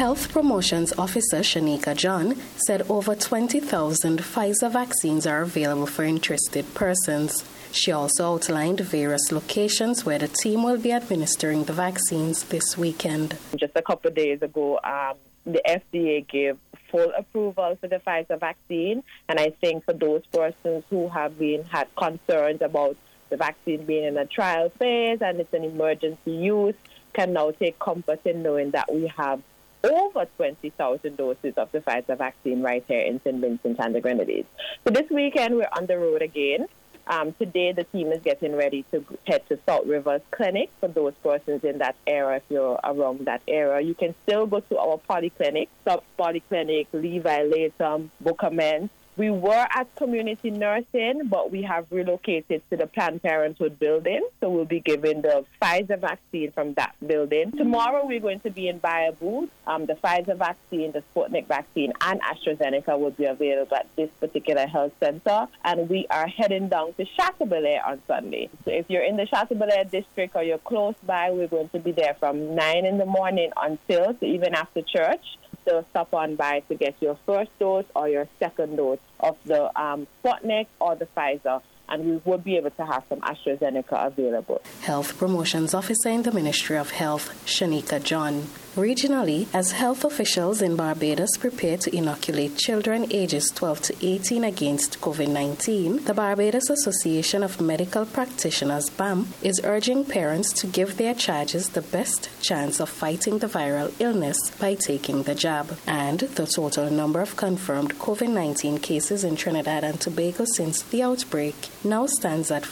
Health Promotions Officer Shanika John said over 20,000 Pfizer vaccines are available for interested persons. She also outlined various locations where the team will be administering the vaccines this weekend. Just a couple of days ago, the FDA gave full approval for the Pfizer vaccine, and I think for those persons who have had concerns about the vaccine being in a trial phase and it's an emergency use, can now take comfort in knowing that we have over 20,000 doses of the Pfizer vaccine right here in St. Vincent and the Grenadines. So this weekend we're on the road again. Today the team is getting ready to head to Salt Rivers Clinic for those persons in that area. If you're around that area, you can still go to our polyclinic, Sub Polyclinic, Levi Latham, Bookament. We were at community nursing, but we have relocated to the Planned Parenthood building. So we'll be giving the Pfizer vaccine from that building. Tomorrow we're going to be in Bayaboo. The Pfizer vaccine, the Sputnik vaccine, and AstraZeneca will be available at this particular health center. And we are heading down to Chateaubelair on Sunday. So if you're in the Chateaubelair district or you're close by, we're going to be there from 9 in the morning until, so even after church. So stop on by to get your first dose or your second dose of the Sputnik or the Pfizer, and we will be able to have some AstraZeneca available. Health Promotions Officer in the Ministry of Health, Shanika John. Regionally, as health officials in Barbados prepare to inoculate children ages 12 to 18 against COVID-19, the Barbados Association of Medical Practitioners, BAM, is urging parents to give their charges the best chance of fighting the viral illness by taking the jab. And the total number of confirmed COVID-19 cases in Trinidad and Tobago since the outbreak now stands at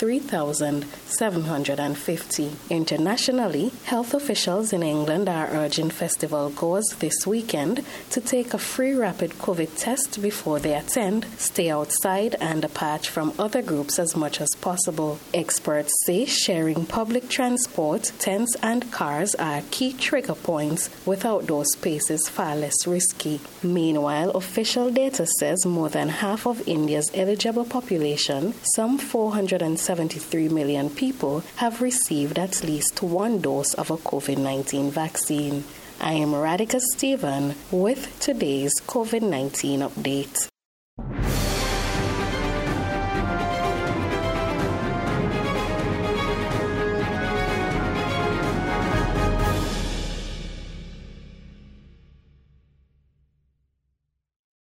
43,750. Internationally, health officials in England are urging festival goers this weekend to take a free rapid COVID test before they attend, stay outside and apart from other groups as much as possible. Experts say sharing public transport, tents and cars are key trigger points, with outdoor spaces far less risky. Meanwhile, official data says more than half of India's eligible population, some 473 million people, have received at least one dose of a COVID-19 vaccine. I am Radhika Stephen with today's COVID-19 update.